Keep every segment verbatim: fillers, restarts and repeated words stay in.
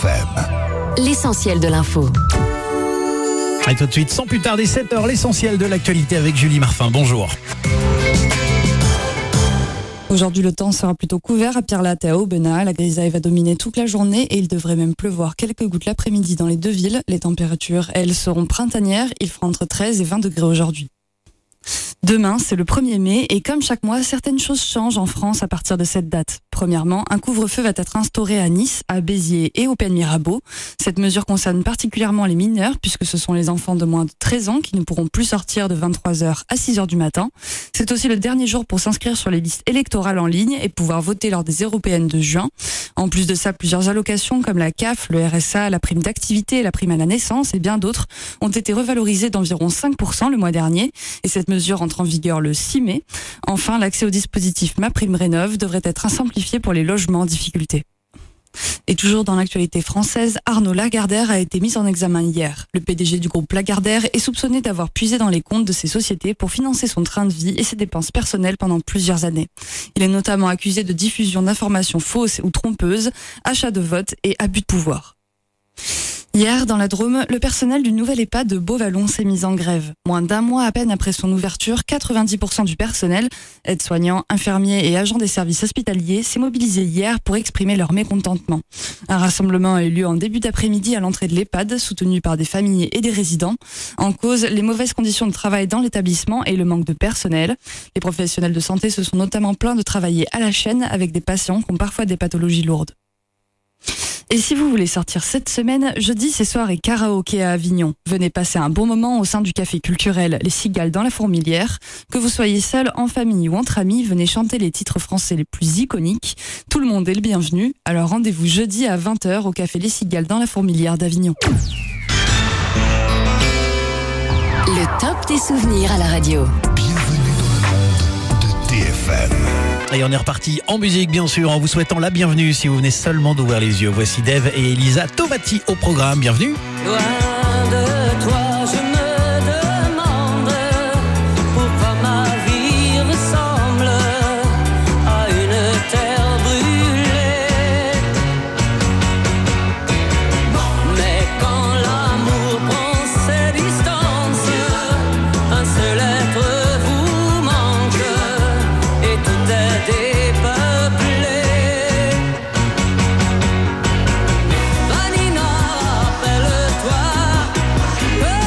F M. L'essentiel de l'info. Et tout de suite, sans plus tarder, sept heures, l'essentiel de l'actualité avec Julie Marfin. Bonjour. Aujourd'hui, le temps sera plutôt couvert à Pierre-Latte et à Aubenas. La grisaille va dominer toute la journée et il devrait même pleuvoir quelques gouttes l'après-midi dans les deux villes. Les températures, elles, seront printanières. Il fera entre treize et vingt degrés aujourd'hui. Demain, c'est le premier mai et comme chaque mois, certaines choses changent en France à partir de cette date. Premièrement, un couvre-feu va être instauré à Nice, à Béziers et au Pays de Mirabeau. Cette mesure concerne particulièrement les mineurs puisque ce sont les enfants de moins de treize ans qui ne pourront plus sortir de vingt-trois heures à six heures du matin. C'est aussi le dernier jour pour s'inscrire sur les listes électorales en ligne et pouvoir voter lors des européennes de juin. En plus de ça, plusieurs allocations comme la C A F, le R S A, la prime d'activité, la prime à la naissance et bien d'autres ont été revalorisées d'environ cinq pour cent le mois dernier et cette mesure entre en vigueur le six mai. Enfin, l'accès au dispositif MaPrimeRénov' devrait être simplifié pour les logements en difficulté. Et toujours dans l'actualité française, Arnaud Lagardère a été mis en examen hier. Le P D G du groupe Lagardère est soupçonné d'avoir puisé dans les comptes de ses sociétés pour financer son train de vie et ses dépenses personnelles pendant plusieurs années. Il est notamment accusé de diffusion d'informations fausses ou trompeuses, achat de votes et abus de pouvoir. Hier, dans la Drôme, le personnel du nouvel EHPAD de Beauvallon s'est mis en grève. Moins d'un mois à peine après son ouverture, quatre-vingt-dix pour cent du personnel, aides-soignants, infirmiers et agents des services hospitaliers, s'est mobilisé hier pour exprimer leur mécontentement. Un rassemblement a eu lieu en début d'après-midi à l'entrée de l'EHPAD, soutenu par des familles et des résidents. En cause, les mauvaises conditions de travail dans l'établissement et le manque de personnel. Les professionnels de santé se sont notamment plaints de travailler à la chaîne avec des patients qui ont parfois des pathologies lourdes. Et si vous voulez sortir cette semaine, jeudi c'est soirée karaoké à Avignon. Venez passer un bon moment au sein du café culturel Les Cigales dans la Fourmilière. Que vous soyez seul, en famille ou entre amis, venez chanter les titres français les plus iconiques. Tout le monde est le bienvenu. Alors rendez-vous jeudi à vingt heures au café Les Cigales dans la Fourmilière d'Avignon. Le top des souvenirs à la radio. Bienvenue dans le monde de T F M. Et on est reparti en musique, bien sûr, en vous souhaitant la bienvenue si vous venez seulement d'ouvrir les yeux. Voici Dave et Elisa Tovati au programme. Bienvenue. Loin de toi, je me demande pourquoi ma vie ressemble à une terre brûlée. Mais quand l'amour prend ses distances, un seul être vous manque et tout est dépeuplé. Vanina, rappelle-toi.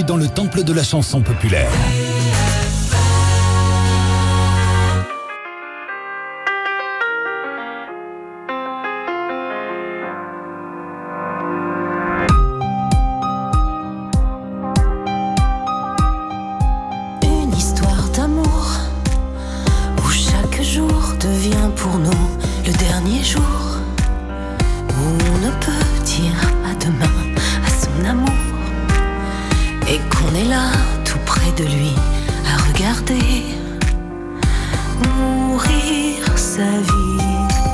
dans le temple de la chanson populaire. Pour nous, le dernier jour où on ne peut dire à demain à son amour et qu'on est là tout près de lui à regarder mourir sa vie.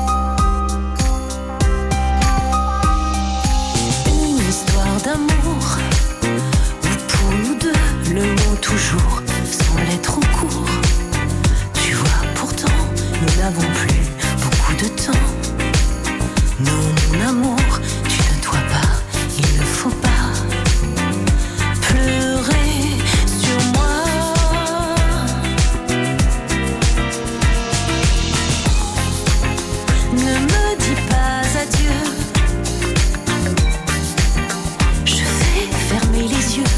Une histoire d'amour où pour nous deux le mot toujours semble être trop court. Tu vois, pourtant nous n'avons plus beaucoup de temps. Non, mon amour, tu ne dois pas, il ne faut pas pleurer sur moi. Ne me dis pas adieu. Je vais fermer les yeux.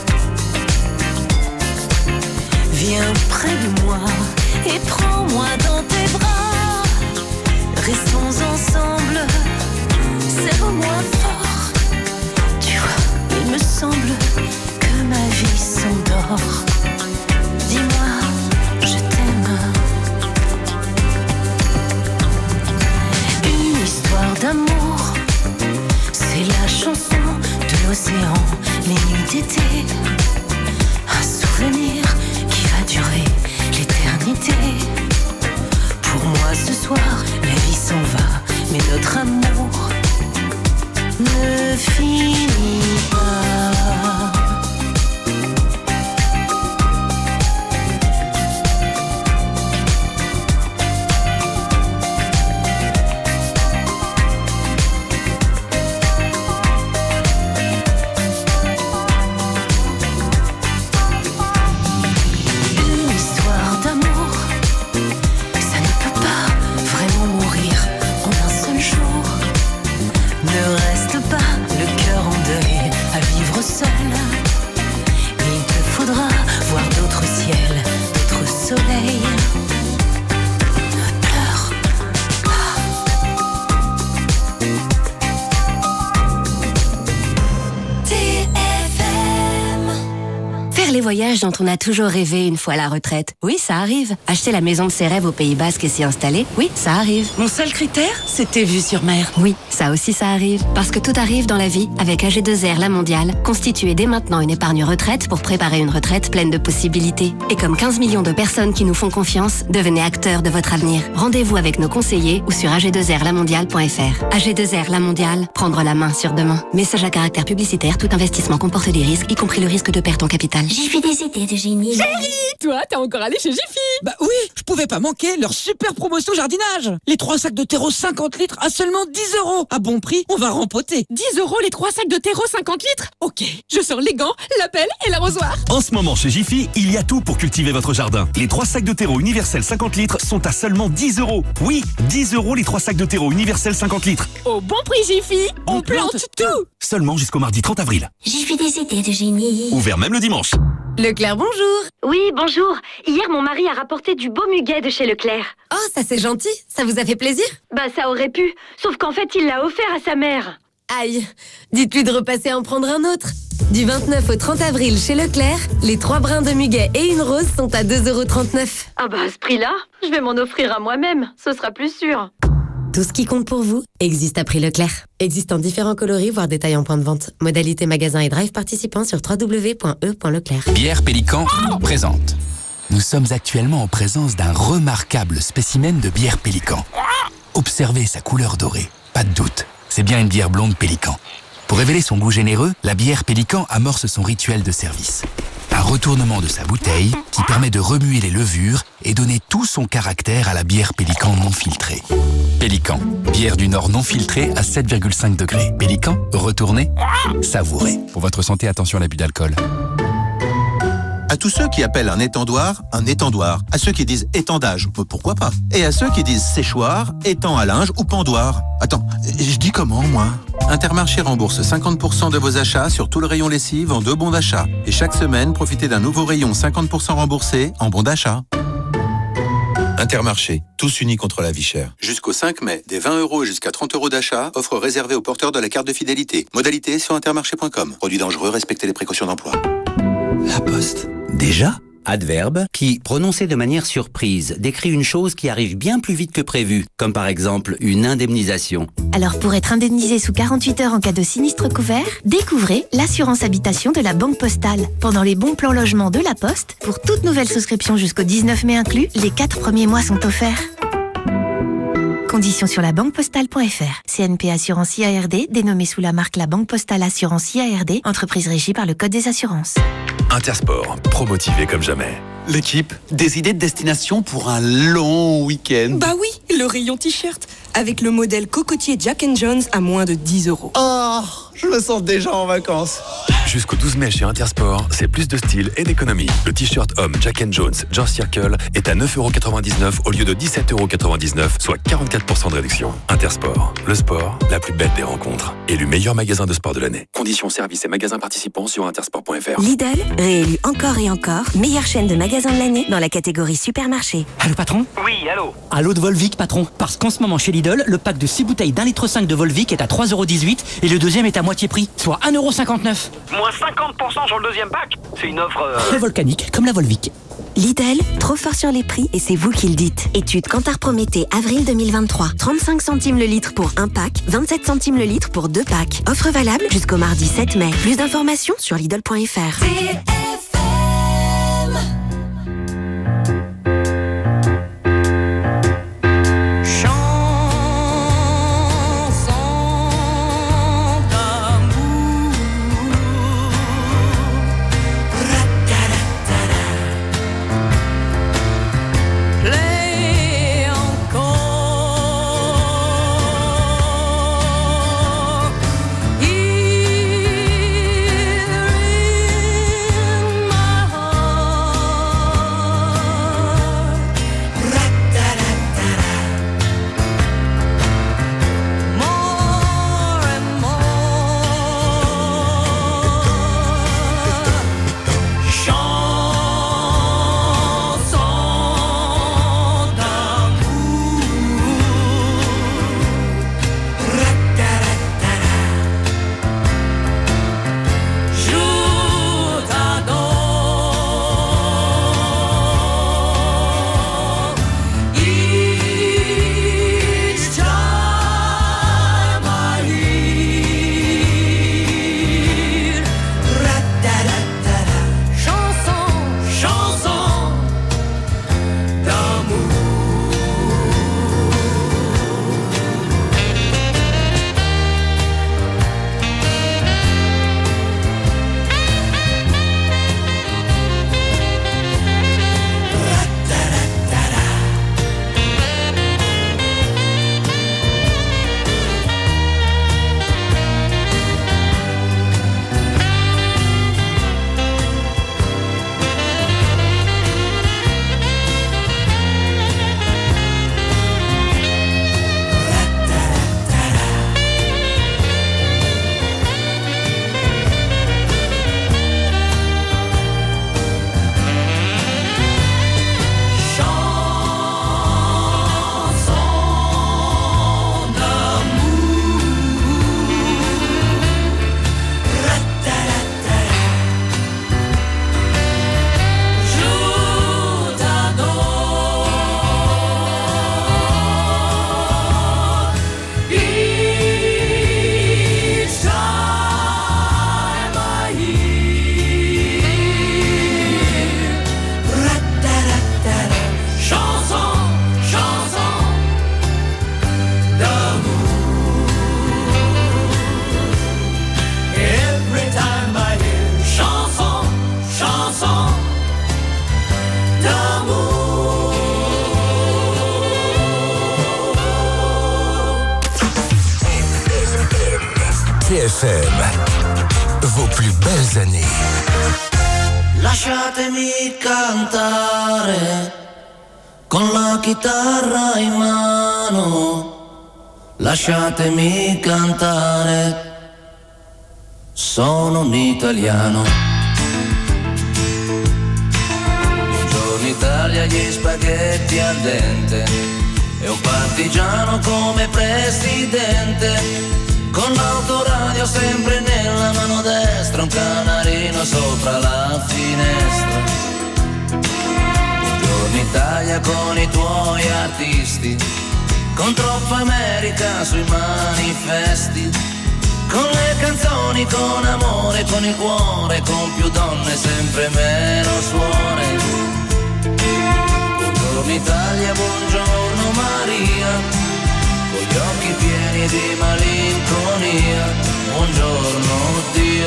Viens près de moi et prends-moi dans tes bras. Restons ensemble, serre-moi fort. Tu vois, il me semble que ma vie s'endort. Dis-moi, je t'aime. Une histoire d'amour, c'est la chanson de l'océan, les nuits d'été. Un souvenir qui va durer l'éternité. Pour moi ce soir, la vie s'en va, mais notre amour ne finit pas. Les voyages dont on a toujours rêvé une fois à la retraite. Oui, ça arrive. Acheter la maison de ses rêves au Pays Basque et s'y installer. Oui, ça arrive. Mon seul critère, c'était vue sur mer. Oui, ça aussi ça arrive. Parce que tout arrive dans la vie avec A G deux R La Mondiale. Constituez dès maintenant une épargne retraite pour préparer une retraite pleine de possibilités. Et comme quinze millions de personnes qui nous font confiance, devenez acteurs de votre avenir. Rendez-vous avec nos conseillers ou sur a g deux r la mondiale point f r. A G deux R La Mondiale, prendre la main sur demain. Message à caractère publicitaire, tout investissement comporte des risques, y compris le risque de perte en capital. J'ai fait des idées de génie. Chérie, toi, t'es encore allé chez Jiffy? Bah oui, je pouvais pas manquer leur super promotion jardinage. Les trois sacs de terreau cinquante litres à seulement dix euros. À bon prix, on va rempoter. dix euros les trois sacs de terreau cinquante litres? Ok, je sors les gants, la pelle et l'arrosoir. En ce moment, chez Jiffy, il y a tout pour cultiver votre jardin. Les trois sacs de terreau universel cinquante litres sont à seulement dix euros. Oui, dix euros les trois sacs de terreau universel cinquante litres. Au bon prix Jiffy, on, on plante, plante tout. tout. Seulement jusqu'au mardi trente avril. J'ai fait des idées de génie. Ouvert même le dimanche. Leclerc, bonjour. Oui, bonjour. Hier, mon mari a rapporté du beau muguet de chez Leclerc. Oh, ça c'est gentil. Ça vous a fait plaisir? Bah, ça aurait pu. Sauf qu'en fait, il l'a offert à sa mère. Aïe. Dites-lui de repasser en prendre un autre. Du vingt-neuf au trente avril chez Leclerc, les trois brins de muguet et une rose sont à deux euros trente-neuf. Ah bah, à ce prix-là, je vais m'en offrir à moi-même. Ce sera plus sûr. Tout ce qui compte pour vous existe à prix Leclerc. Existe en différents coloris, voire détails en point de vente. Modalité magasin et drive participants sur w w w point e point leclerc. Bière Pélican oh présente. Nous sommes actuellement en présence d'un remarquable spécimen de bière Pélican. Observez sa couleur dorée. Pas de doute, c'est bien une bière blonde Pélican. Pour révéler son goût généreux, la bière Pélican amorce son rituel de service. Un retournement de sa bouteille qui permet de remuer les levures et donner tout son caractère à la bière Pélican non filtrée. Pélican, bière du Nord non filtrée à sept virgule cinq degrés. Pélican, retournez, savourez. Pour votre santé, attention à l'abus d'alcool. À tous ceux qui appellent un étendoir un étendoir. À ceux qui disent étendage, pourquoi pas. Et à ceux qui disent séchoir, étang à linge ou pendoir. Attends, je dis comment moi ? Intermarché rembourse cinquante pour cent de vos achats sur tout le rayon lessive en deux bons d'achat. Et chaque semaine, profitez d'un nouveau rayon cinquante pour cent remboursé en bons d'achat. Intermarché, tous unis contre la vie chère. Jusqu'au cinq mai, des vingt euros jusqu'à trente euros d'achat, offre réservée aux porteurs de la carte de fidélité. Modalité sur intermarché point com. Produit dangereux, respectez les précautions d'emploi. La Poste. Déjà ? Adverbe qui, prononcé de manière surprise, décrit une chose qui arrive bien plus vite que prévu, comme par exemple une indemnisation. Alors pour être indemnisé sous quarante-huit heures en cas de sinistre couvert, découvrez l'assurance habitation de la Banque Postale. Pendant les bons plans logement de la Poste, pour toute nouvelle souscription jusqu'au dix-neuf mai inclus, les quatre premiers mois sont offerts. Conditions sur la banque postale point f r. C N P Assurance I A R D, dénommée sous la marque La Banque Postale Assurance I A R D, entreprise régie par le Code des assurances. Intersport, promotivé comme jamais. L'équipe, des idées de destination pour un long week-end. Bah oui, le rayon t-shirt, avec le modèle cocotier Jack and Jones à moins de dix euros. Oh, je me sens déjà en vacances. Jusqu'au douze mai chez Intersport, c'est plus de style et d'économie. Le t-shirt homme Jack and Jones George Circle est à neuf euros quatre-vingt-dix-neuf au lieu de dix-sept euros quatre-vingt-dix-neuf, soit quarante-quatre pour cent de réduction. Intersport, le sport, la plus belle des rencontres. Élu meilleur magasin de sport de l'année. Conditions, services et magasins participants sur intersport point f r. Lidl, réélu encore et encore, meilleure chaîne de magasins de l'année dans la catégorie supermarché. Allô patron ? Oui, allô. Allô de Volvic patron, parce qu'en ce moment chez Lidl, le pack de six bouteilles d'un litre cinq de Volvic est à trois euros dix-huit et le deuxième est à moitié prix, soit un euro cinquante-neuf. Moins cinquante pour cent sur le deuxième pack. C'est une offre... Euh... Très volcanique, comme la Volvic. Lidl, trop fort sur les prix et c'est vous qui le dites. Étude Kantar Prométhée, avril deux mille vingt-trois. trente-cinq centimes le litre pour un pack, vingt-sept centimes le litre pour deux packs. Offre valable jusqu'au mardi sept mai. Plus d'informations sur Lidl point f r. T F M, vos plus belles années. Lasciatemi cantare con la chitarra in mano, lasciatemi cantare, sono un italiano. Buongiorno Italia, gli spaghetti al dente e un partigiano come presidente. Con l'autoradio sempre nella mano destra, un canarino sopra la finestra. Buongiorno Italia con i tuoi artisti, con troppa America sui manifesti, con le canzoni, con amore, con il cuore, con più donne, sempre meno suore. Buongiorno Italia, buongiorno Maria, con gli occhi pieni di malinconia, buongiorno Dio,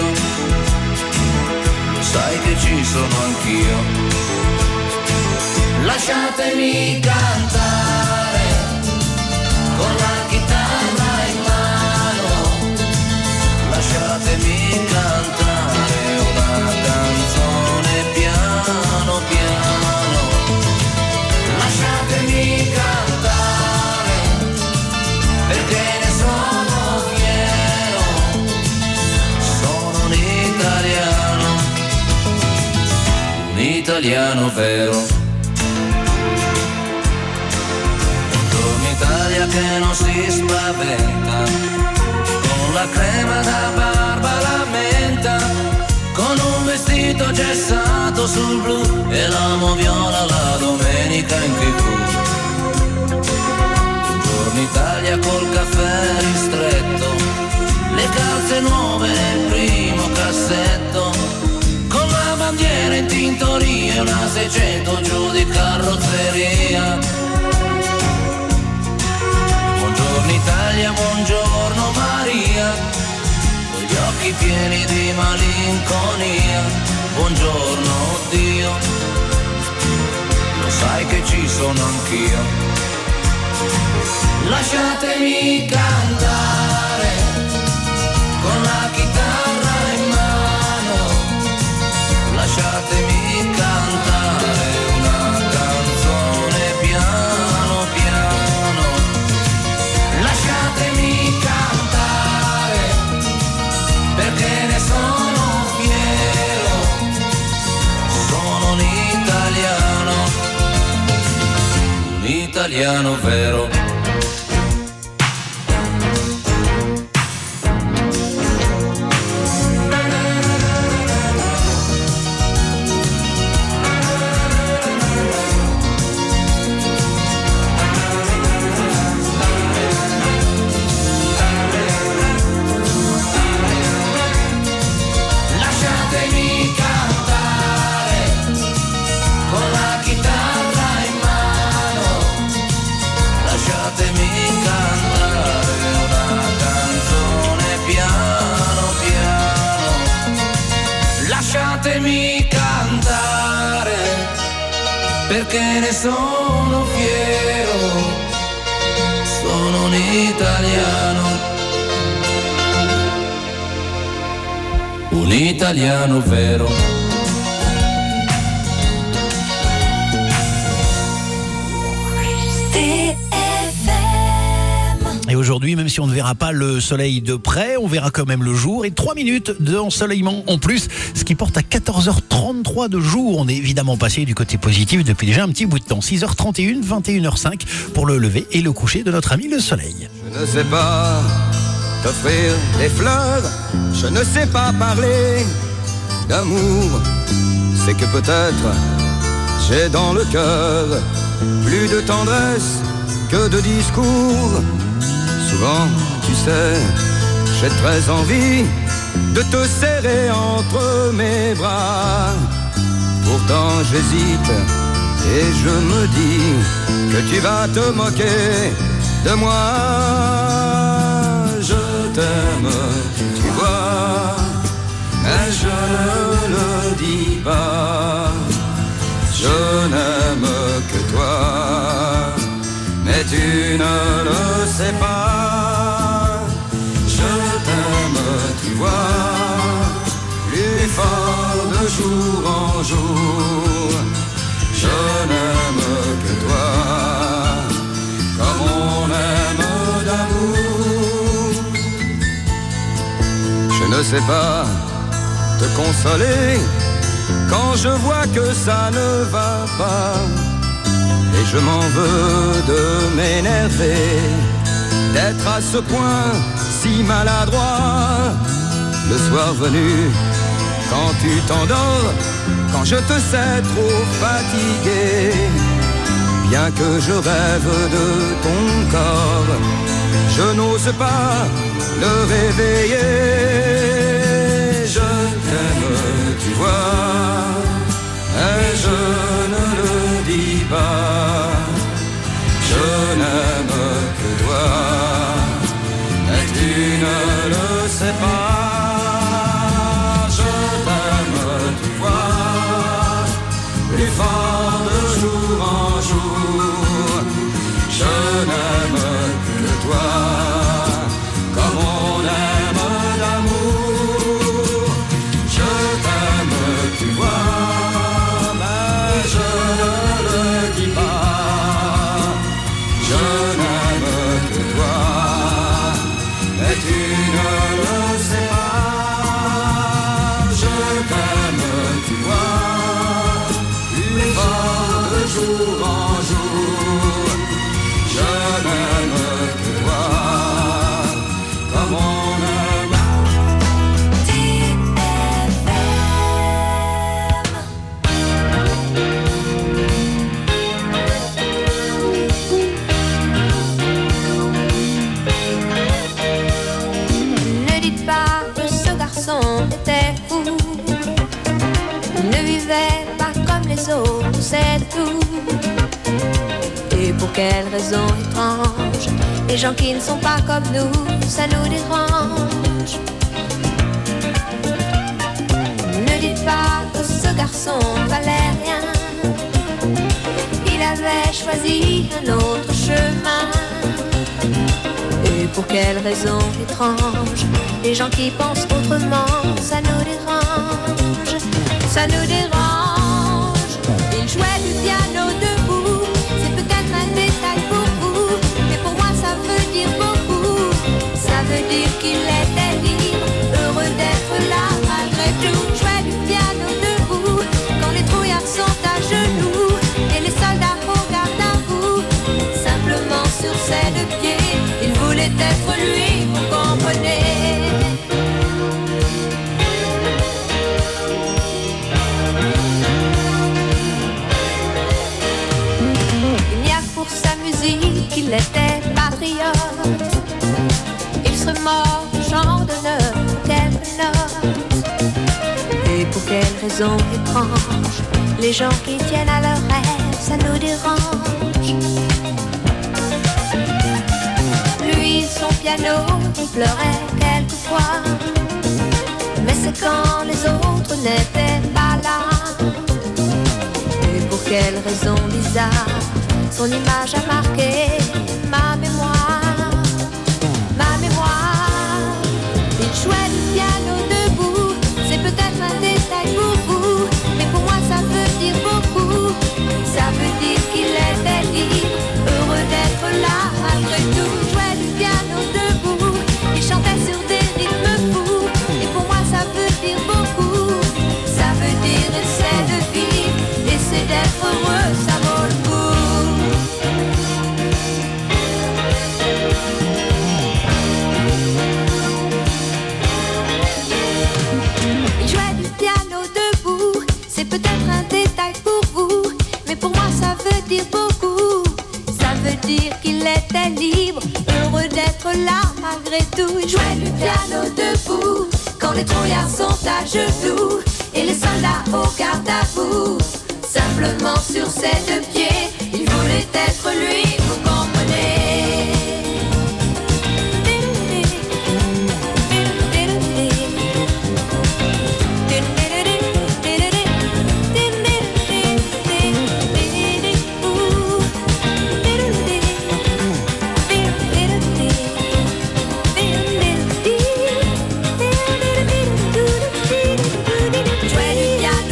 lo sai che ci sono anch'io. Lasciatemi cantare con la chitarra in mano, lasciatemi cantare una canzone piano piano, lasciatemi cantare perché ne sono fiero, sono un italiano, un italiano vero. Buongiorno Italia che non si spaventa, con la crema da barba la menta, con un vestito gessato sul blu e la moviola la domenica in tivù. Italia col caffè ristretto, le calze nuove nel primo cassetto, con la bandiera in tintoria e una seicento giù di carrozzeria. Buongiorno Italia, buongiorno Maria, con gli occhi pieni di malinconia, buongiorno Dio, lo sai che ci sono anch'io. Lasciatemi cantare con la chitarra in mano, lasciatemi cantare una canzone piano piano, lasciatemi cantare perché ne sono fiero, sono un italiano, un italiano vero. Lasciatemi cantare perché ne sono fiero, sono un italiano, un italiano vero. Et aujourd'hui, même si on ne verra pas le soleil de près, on verra quand même le jour et trois minutes d'ensoleillement en plus, ce qui porte à quatorze heures trente-trois de jour. On est évidemment passé du côté positif depuis déjà un petit bout de temps. six heures trente et une, vingt et une heures cinq pour le lever et le coucher de notre ami le soleil. Je ne sais pas t'offrir des fleurs, je ne sais pas parler d'amour. C'est que peut-être j'ai dans le cœur plus de tendresse que de discours. Souvent, tu sais, j'ai très envie de te serrer entre mes bras. Pourtant j'hésite et je me dis que tu vas te moquer de moi. Je t'aime, tu vois, mais je ne le dis pas. Je n'aime que toi, mais tu ne le sais pas. Je t'aime, tu vois, plus fort de de jour en jour. Je n'aime que toi, comme on aime d'amour. Je ne sais pas te consoler quand je vois que ça ne va pas. Et je m'en veux de m'énerver, d'être à ce point si maladroit. Le soir venu, quand tu t'endors, quand je te sais trop fatigué, bien que je rêve de ton corps, je n'ose pas le réveiller. Je t'aime, tu vois, et je ne le dis pas. Je n'aime que toi, et tu ne le sais pas. Je t'aime, tu vois, plus fort de jour en jour. Je n'aime que toi, comme on aime d'amour. Je t'aime, tu vois, mais je ne le dis pas. Je n'aime que toi, mais tu ne le sais pas. Je t'aime, tu vois, plus fort de jour en jour. Je n'aime que toi, comme on aime. Ne dites pas que ce garçon était fou, ne vivait pas comme les autres, c'est tout. Et pour quelle raison étrange, les gens qui ne sont pas comme nous, ça nous dérange. Ne dites pas que ce garçon valait rien, il avait choisi un autre chemin. Et pour quelle raison étrange, les gens qui pensent autrement, ça nous dérange, ça nous dérange. Il jouait du piano debout, c'est peut-être un détail pour vous, mais pour moi ça veut dire beaucoup. Ça veut dire qu'il était libre, heureux d'être là malgré tout. Jouait du piano debout, quand les trouillards sont à genoux, et les soldats regardent à vous, simplement sur ses deux pieds. Il voulait être lui, vous comprenez. Il n'y a pour sa musique qu'il était patriote. Il serait mort, genre d'honneur, quelques notes. Et pour quelle raison étrange, les gens qui tiennent à leurs rêves, ça nous dérange. Lui, son piano, il pleurait quelquefois, mais c'est quand les autres n'étaient pas là. Et pour quelle raison bizarre, son image a marqué ma mémoire, ma mémoire. Il jouait du piano debout, c'est peut-être un détail pour vous, mais pour moi ça veut dire beaucoup. Ça veut dire qu'il était libre, heureux d'être là malgré tout. Il jouait du piano debout, il chantait sur des rythmes fous, et pour moi ça veut dire beaucoup. Ça veut dire essaie de vivre, essaie d'être heureux, ça vaut le coup. Il jouait du piano debout, c'est peut-être un détail pour vous, mais pour moi ça veut dire beaucoup. Ça veut dire qu'il était libre, heureux d'être là malgré tout. Il jouait du piano debout, quand les trouillards sont à genoux, et les soldats au garde à vous, simplement sur ses deux pieds. Il voulait être lui, vous comprenez. Jouait du piano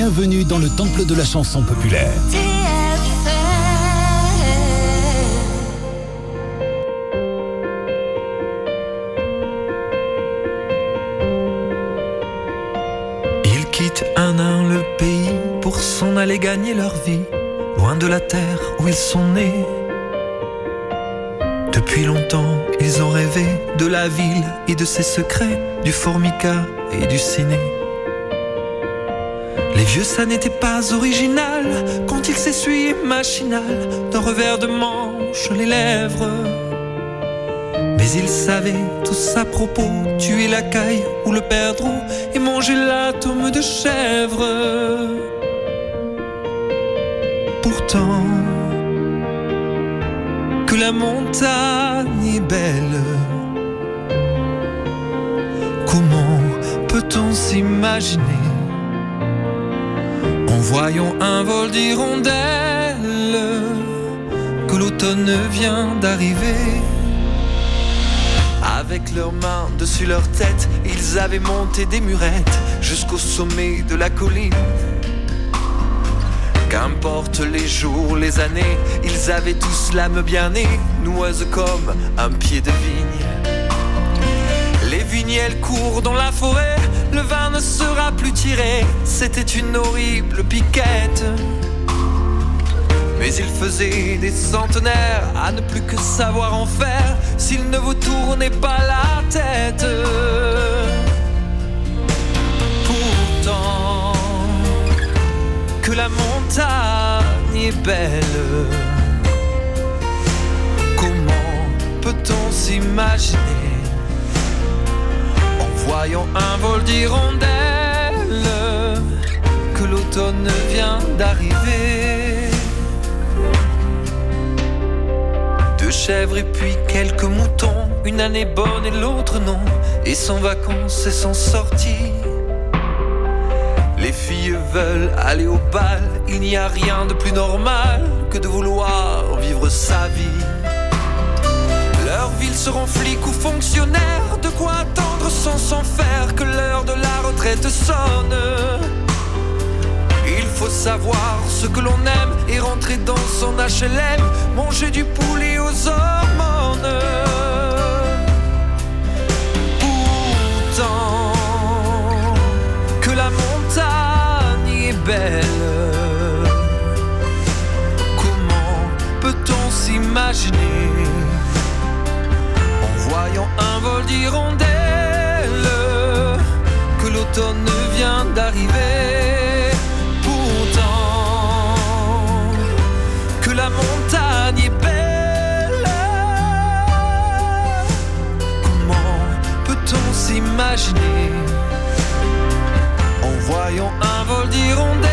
Bienvenue dans le temple de la chanson populaire. Ils quittent un à un le pays pour s'en aller gagner leur vie, loin de la terre où ils sont nés. Depuis longtemps, ils ont rêvé de la ville et de ses secrets, du formica et du ciné. Les vieux, ça n'était pas original quand ils s'essuyaient machinal d'un revers de manche les lèvres. Mais ils savaient tous à propos tuer la caille ou le perdreau et manger l'atome de chèvre. Pourtant, que la montagne est belle, comment peut-on s'imaginer en voyant un vol d'hirondelles que l'automne vient d'arriver? Avec leurs mains dessus leur tête, ils avaient monté des murettes jusqu'au sommet de la colline. Qu'importe les jours, les années, ils avaient tous l'âme bien née, noueuse comme un pied de vigne. Les vignes, elles courent dans la forêt, le vin ne sera plus tiré, c'était une horrible piquette. Mais il faisait des centenaires à ne plus que savoir en faire s'il ne vous tournait pas la tête. Pourtant, que la montagne est belle, comment peut-on s'imaginer en voyant un vol d'hirondelles que l'automne vient d'arriver? Deux chèvres et puis quelques moutons, une année bonne et l'autre non, et sans vacances et sans sortie. Les filles veulent aller au bal, il n'y a rien de plus normal que de vouloir vivre sa vie. Leurs villes seront flics ou fonctionnaires, de quoi attendre sans s'en faire que l'heure de la retraite sonne. Il faut savoir ce que l'on aime et rentrer dans son H L M, manger du poulet aux hormones. Pourtant, que la montagne est belle, comment peut-on s'imaginer en voyant un vol d'hirondelles que l'automne vient d'arriver? Que la montagne est belle, comment peut-on s'imaginer en voyant un vol d'hirondelles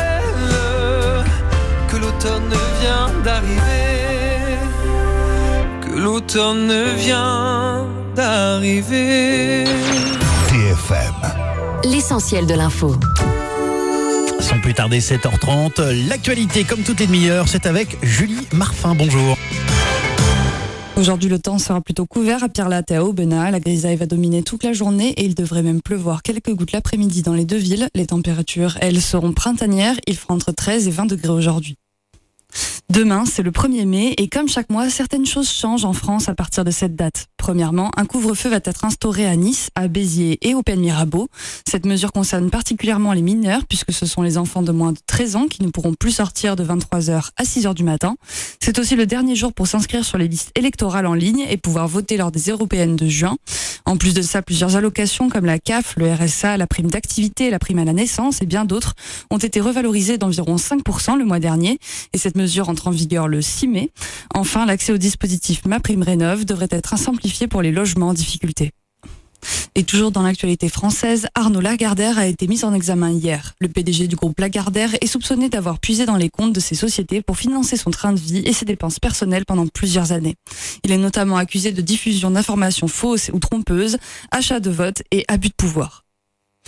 que l'automne vient d'arriver, que l'automne vient d'arriver. T F M, l'essentiel de l'info. Sans plus tarder, sept heures trente, l'actualité comme toutes les demi-heures, c'est avec Julie Marfin, bonjour. Aujourd'hui, le temps sera plutôt couvert à Pierre-Latte et à Aubenas. La grisaille va dominer toute la journée et il devrait même pleuvoir quelques gouttes l'après-midi dans les deux villes. Les températures, elles, seront printanières. Il fera entre treize et vingt degrés aujourd'hui. Demain, c'est le premier mai et comme chaque mois, certaines choses changent en France à partir de cette date. Premièrement, un couvre-feu va être instauré à Nice, à Béziers et au Pays de Mirabeau. Cette mesure concerne particulièrement les mineurs puisque ce sont les enfants de moins de treize ans qui ne pourront plus sortir de vingt-trois heures à six heures du matin. C'est aussi le dernier jour pour s'inscrire sur les listes électorales en ligne et pouvoir voter lors des européennes de juin. En plus de ça, plusieurs allocations comme la C A F, le R S A, la prime d'activité, la prime à la naissance et bien d'autres ont été revalorisées d'environ cinq pour cent le mois dernier et cette mesure entre en vigueur le six mai. Enfin, l'accès au dispositif MaPrimeRénov' devrait être simplifié pour les logements en difficulté. Et toujours dans l'actualité française, Arnaud Lagardère a été mis en examen hier. Le P D G du groupe Lagardère est soupçonné d'avoir puisé dans les comptes de ses sociétés pour financer son train de vie et ses dépenses personnelles pendant plusieurs années. Il est notamment accusé de diffusion d'informations fausses ou trompeuses, achat de votes et abus de pouvoir.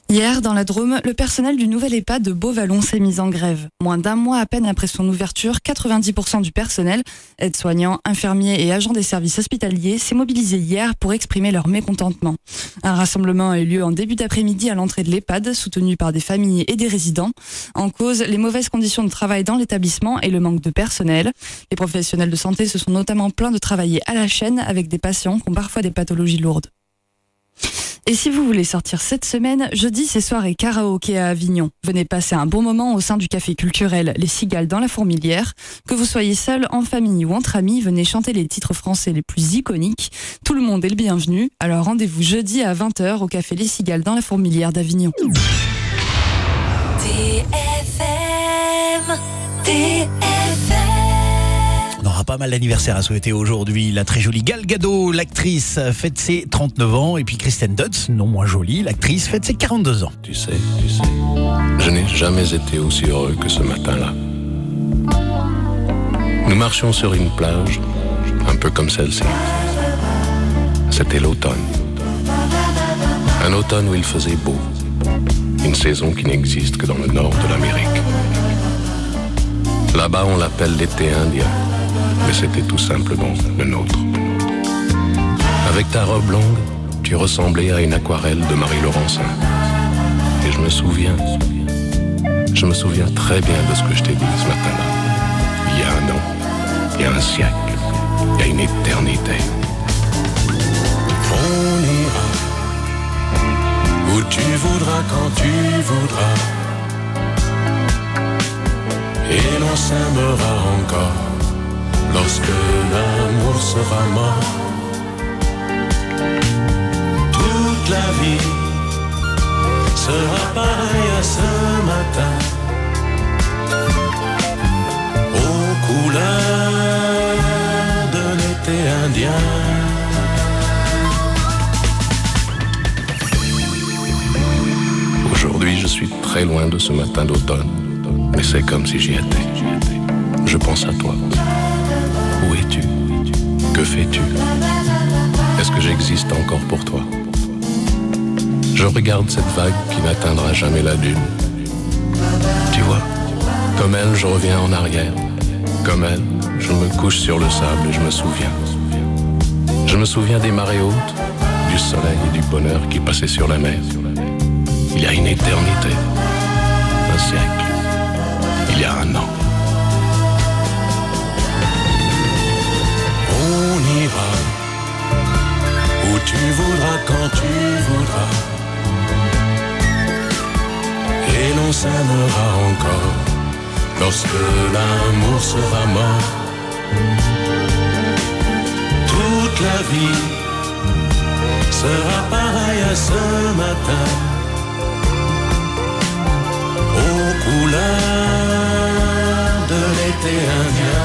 Hier, dans la Drôme, le personnel du nouvel EHPAD de Beauvallon s'est mis en grève. Moins d'un mois à peine après son ouverture, quatre-vingt-dix pour cent du personnel, aides-soignants, infirmiers et agents des services hospitaliers, s'est mobilisé hier pour exprimer leur mécontentement. Un rassemblement a eu lieu en début d'après-midi à l'entrée de l'EHPAD, soutenu par des familles et des résidents. En cause, les mauvaises conditions de travail dans l'établissement et le manque de personnel. Les professionnels de santé se sont notamment plaints de travailler à la chaîne avec des patients qui ont parfois des pathologies lourdes. Et si vous voulez sortir cette semaine, jeudi c'est soirée karaoké à Avignon. Venez passer un bon moment au sein du café culturel Les Cigales dans la Fourmilière. Que vous soyez seul, en famille ou entre amis, venez chanter les titres français les plus iconiques. Tout le monde est le bienvenu. Alors rendez-vous jeudi à vingt heures au café Les Cigales dans la Fourmilière d'Avignon. T F M, T F M. On aura pas mal d'anniversaires à souhaiter aujourd'hui. La très jolie Gal Gadot, l'actrice, fête ses trente-neuf ans. Et puis Kristen Dunst, non moins jolie, l'actrice, fête ses quarante-deux ans. Tu sais, tu sais, je n'ai jamais été aussi heureux que ce matin-là. Nous marchions sur une plage, un peu comme celle-ci. C'était l'automne. Un automne où il faisait beau. Une saison qui n'existe que dans le nord de l'Amérique. Là-bas, on l'appelle l'été indien. Mais c'était tout simplement le nôtre. Avec ta robe longue, tu ressemblais à une aquarelle de Marie Laurencin. Et je me souviens, je me souviens très bien de ce que je t'ai dit ce matin-là. Il y a un an, il y a un siècle, il y a une éternité. On ira où tu voudras, quand tu voudras. Et l'on s'aimera encore lorsque l'amour sera mort. Toute la vie sera pareille à ce matin, aux couleurs de l'été indien. Aujourd'hui, je suis très loin de ce matin d'automne, mais c'est comme si j'y étais. Je pense à toi. Où es-tu? Que fais-tu? Est-ce que j'existe encore pour toi? Je regarde cette vague qui n'atteindra jamais la dune. Tu vois, comme elle, je reviens en arrière. Comme elle, je me couche sur le sable et je me souviens. Je me souviens des marées hautes, du soleil et du bonheur qui passaient sur la mer. Il y a une éternité, un siècle, il y a un an. On ira où tu voudras, quand tu voudras. Et l'on s'aimera encore lorsque l'amour sera mort. Toute la vie sera pareille à ce matin, aux couleurs de l'été indien.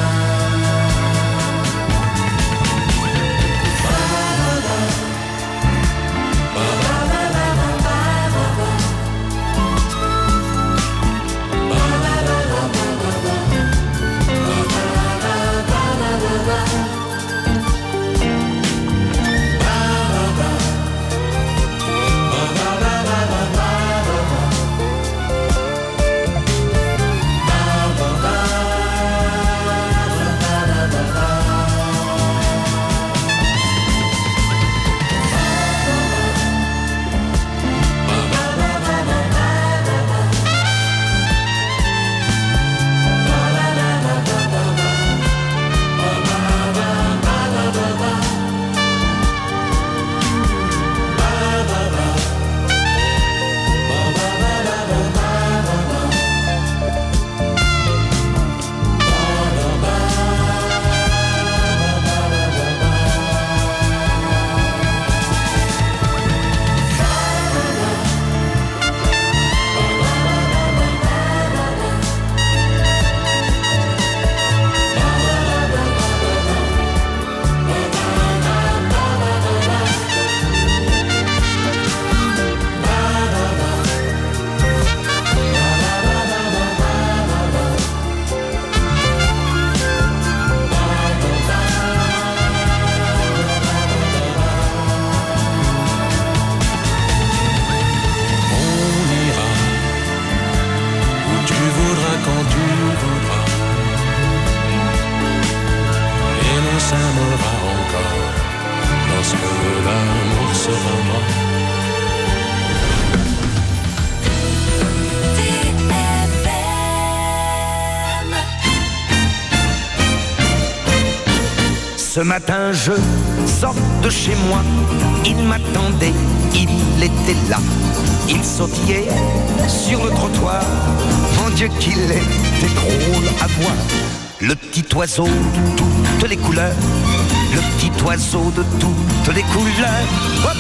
Ce matin je sors de chez moi, il m'attendait, il était là. Il sautillait sur le trottoir, mon Dieu qu'il était drôle à voir. Le petit oiseau de toutes les couleurs, le petit oiseau de toutes les couleurs. Hop!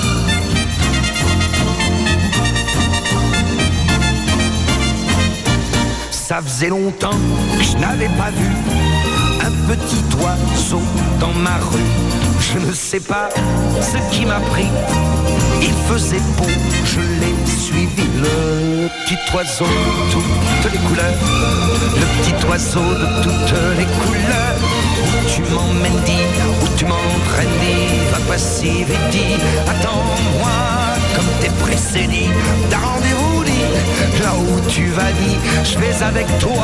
Ça faisait longtemps que je n'avais pas vu un petit oiseau dans ma rue. Je ne sais pas ce qui m'a pris, il faisait beau, je l'ai suivi. Le petit oiseau de toutes les couleurs, le petit oiseau de toutes les couleurs. Où tu m'emmènes, dis, où tu m'entraînes, dis, va pas si vite, dis, attends-moi, comme t'es pressé, dis, t'as rendez-vous, dis, là où tu vas, dis, je vais avec toi.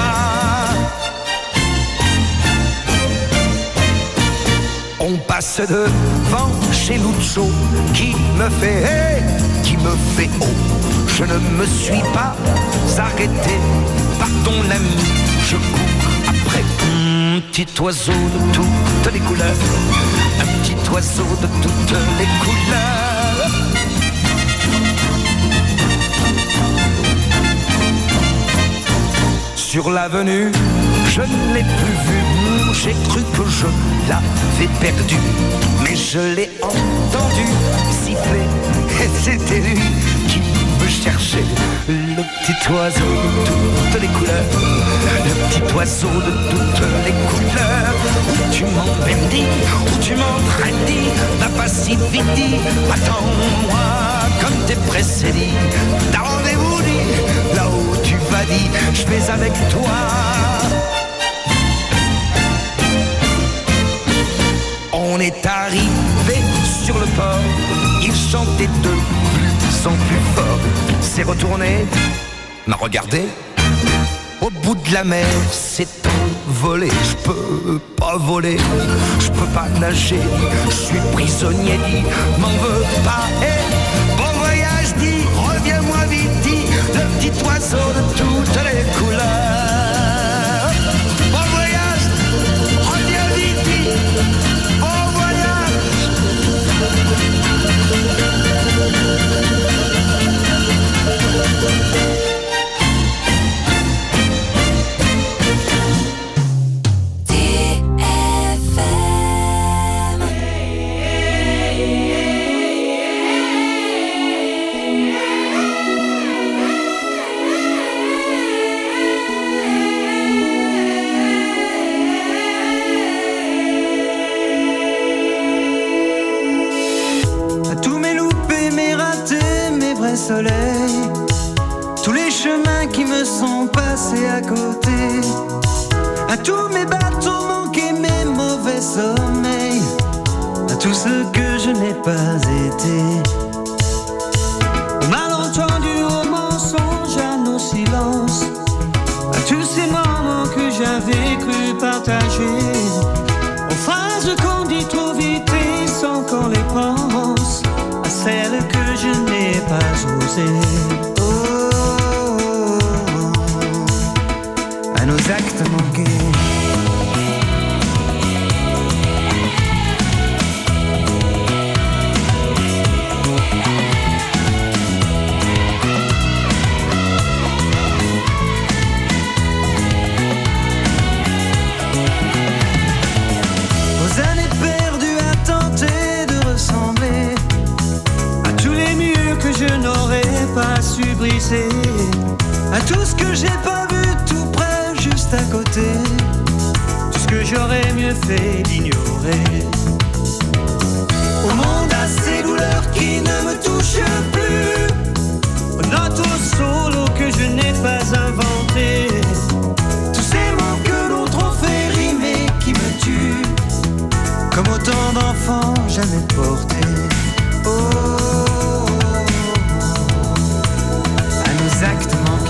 On passe devant chez Lucho qui me fait hey, qui me fait oh. Je ne me suis pas arrêté par ton ami, je cours après. Un petit oiseau de toutes les couleurs, un petit oiseau de toutes les couleurs. Sur l'avenue, je ne l'ai plus vu. J'ai cru que je l'avais perdu, mais je l'ai entendu siffler, et c'était lui qui me cherchait. Le petit oiseau de toutes les couleurs, le petit oiseau de toutes les couleurs. Où tu m'emmènes, dis, où tu m'entraînes, dis, va pas si vite, dis, attends-moi, comme t'es pressé, dis, t'as rendez-vous, dis, là où tu vas, dis, je vais avec toi. On est arrivé sur le port, il chantait de plus en plus fort. S'est retourné, m'a regardé, au bout de la mer s'est envolé. Je peux pas voler, je peux pas nager, je suis prisonnier, dit, m'en veux pas. Hey, bon voyage, dit, reviens-moi vite, dit, le petit oiseau de toutes les couleurs. Bon voyage, reviens vite, dit, au voyage. Soleil, tous les chemins qui me sont passés à côté, à tous mes bateaux manqués, mes mauvais sommeils, à tout ce que je n'ai pas été, au malentendu, au mensonge, à nos silences, à tous ces moments que j'avais cru partager, aux phrases qu'on dit trop vite et sans qu'on les pense, à celles que je n'ai pas osées. Oh, oh, oh, à nos actes manqués. Aux années perdues à tenter de ressembler à tous les murs que je n'aurais pas su briser, à tout ce que j'ai pas vu tout près, juste à côté, tout ce que j'aurais mieux fait d'ignorer. Au monde à ces douleurs qui ne me touchent plus, aux notes au solo que je n'ai pas inventé, tous ces mots que l'autre ont fait rimer qui me tuent, comme autant d'enfants jamais portés. Oh, oh, oh, à nos actes manqués.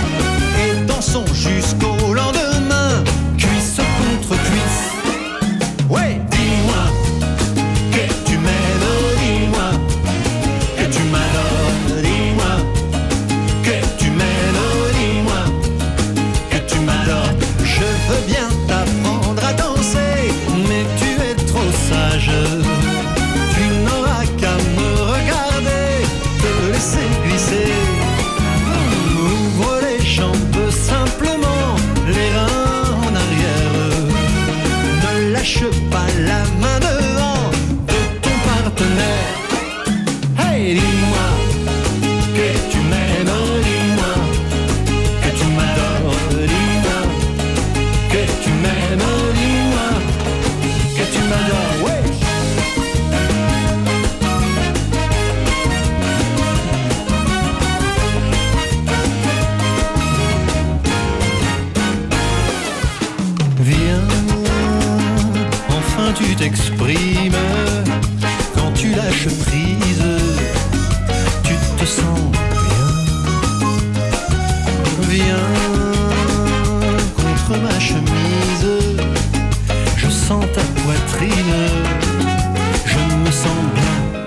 bien tu t'exprimes. Quand tu lâches prise, tu te sens bien. Viens contre ma chemise, je sens ta poitrine, je me sens bien.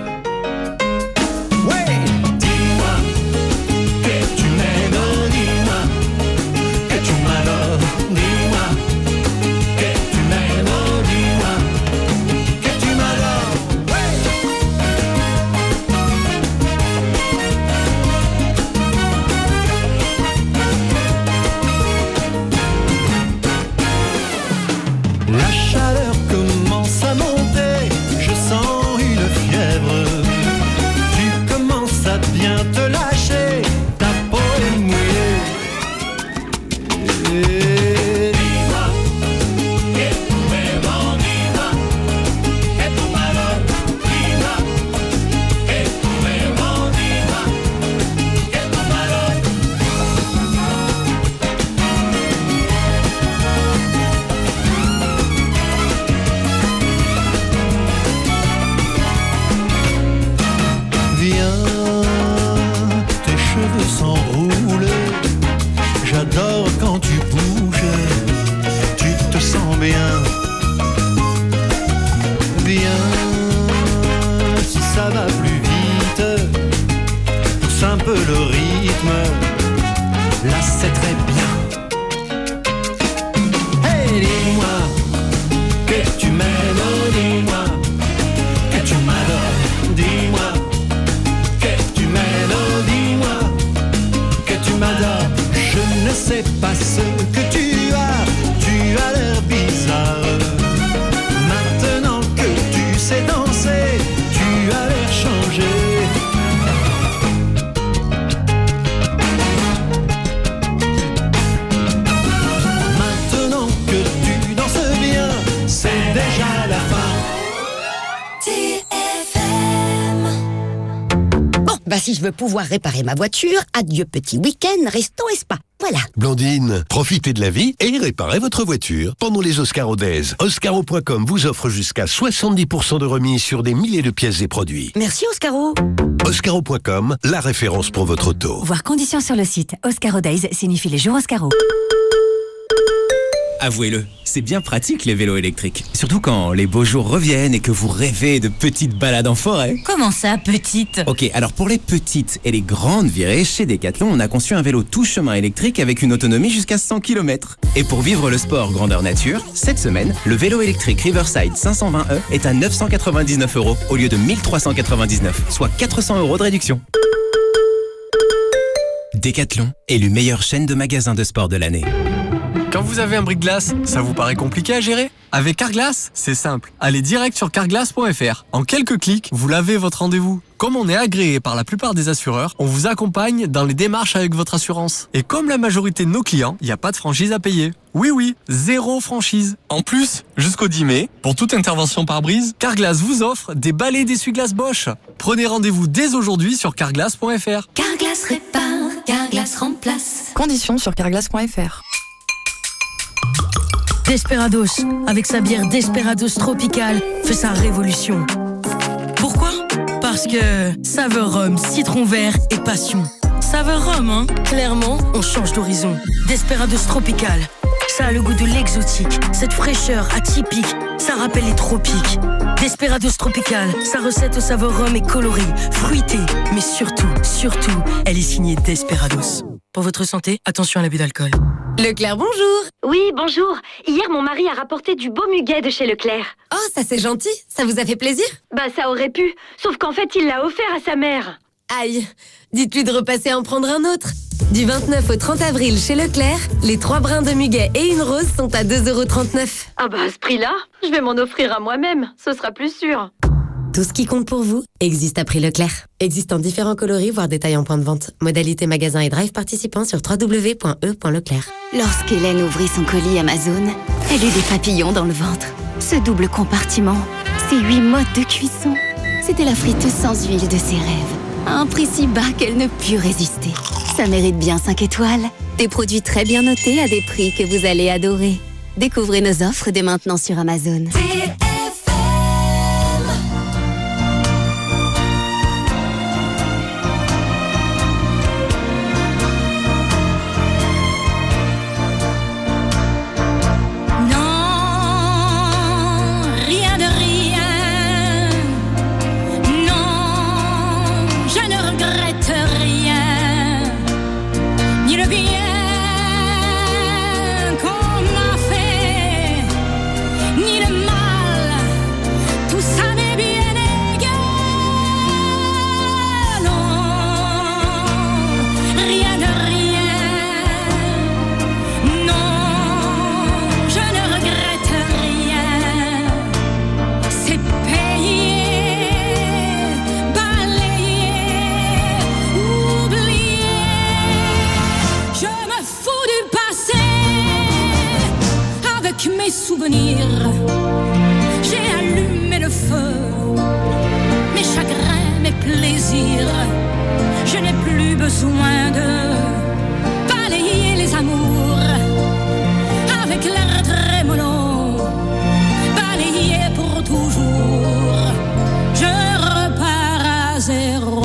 Si je veux pouvoir réparer ma voiture, adieu petit week-end, resto et spa. Voilà. Blandine, profitez de la vie et réparez votre voiture pendant les Oscaro Days. Oscaro point com vous offre jusqu'à soixante-dix pour cent de remise sur des milliers de pièces et produits. Merci Oscaro. Oscaro point com, la référence pour votre auto. Voir conditions sur le site. Oscaro Days signifie les jours Oscaro. Avouez-le, c'est bien pratique les vélos électriques. Surtout quand les beaux jours reviennent et que vous rêvez de petites balades en forêt. Comment ça, petite? Ok, alors pour les petites et les grandes virées, chez Decathlon, on a conçu un vélo tout chemin électrique avec une autonomie jusqu'à cent kilomètres. Et pour vivre le sport grandeur nature, cette semaine, le vélo électrique Riverside cinq cent vingt E est à neuf cent quatre-vingt-dix-neuf euros au lieu de mille trois cent quatre-vingt-dix-neuf, soit quatre cents euros de réduction. Decathlon, élu meilleure chaîne de magasins de sport de l'année. Quand vous avez un bris-de-glace, ça vous paraît compliqué à gérer? Avec Carglass, c'est simple. Allez direct sur carglass point f r. En quelques clics, vous lavez votre rendez-vous. Comme on est agréé par la plupart des assureurs, on vous accompagne dans les démarches avec votre assurance. Et comme la majorité de nos clients, il n'y a pas de franchise à payer. Oui, oui, zéro franchise. En plus, jusqu'au dix mai, pour toute intervention par brise, Carglass vous offre des balais d'essuie-glace Bosch. Prenez rendez-vous dès aujourd'hui sur carglass point f r. Carglass répare, Carglass remplace. Conditions sur carglass point f r. Desperados, avec sa bière Desperados Tropical, fait sa révolution. Pourquoi? Parce que saveur rhum, citron vert et passion. Saveur rhum, hein? Clairement, on change d'horizon. Desperados Tropical, ça a le goût de l'exotique. Cette fraîcheur atypique, ça rappelle les tropiques. Desperados Tropical, sa recette au saveur rhum est colorée, fruitée, mais surtout, surtout, elle est signée Desperados. Pour votre santé, attention à l'abus d'alcool. Leclerc, bonjour. Oui, bonjour. Hier, mon mari a rapporté du beau muguet de chez Leclerc. Oh, ça c'est gentil. Ça vous a fait plaisir? Bah, ça aurait pu. Sauf qu'en fait, il l'a offert à sa mère. Aïe. Dites-lui de repasser en prendre un autre. Du vingt-neuf au trente avril chez Leclerc, les trois brins de muguet et une rose sont à deux euros trente-neuf. Ah bah, à ce prix-là, je vais m'en offrir à moi-même. Ce sera plus sûr. Tout ce qui compte pour vous existe à prix Leclerc. Existe en différents coloris, voire détails en point de vente. Modalité magasin et drive participants sur w w w point e point leclerc. Lorsqu'Hélène ouvrit son colis Amazon, elle eut des papillons dans le ventre. Ce double compartiment, ces huit modes de cuisson, c'était la friteuse sans huile de ses rêves. À un prix si bas qu'elle ne put résister. Ça mérite bien cinq étoiles. Des produits très bien notés à des prix que vous allez adorer. Découvrez nos offres dès maintenant sur Amazon. T F avec mes souvenirs, j'ai allumé le feu. Mes chagrins, mes plaisirs, je n'ai plus besoin de balayer les amours avec l'air trémolo, balayer pour toujours. Je repars à zéro.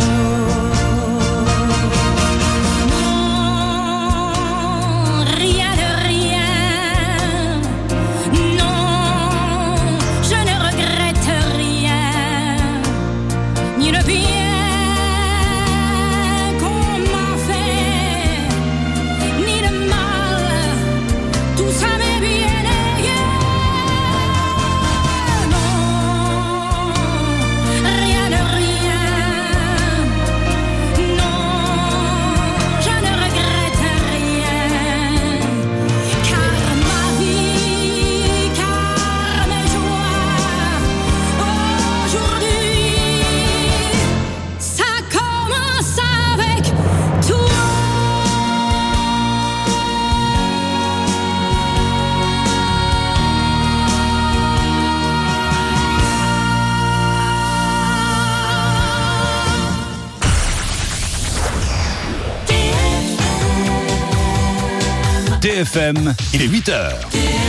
T F M, il est huit heures.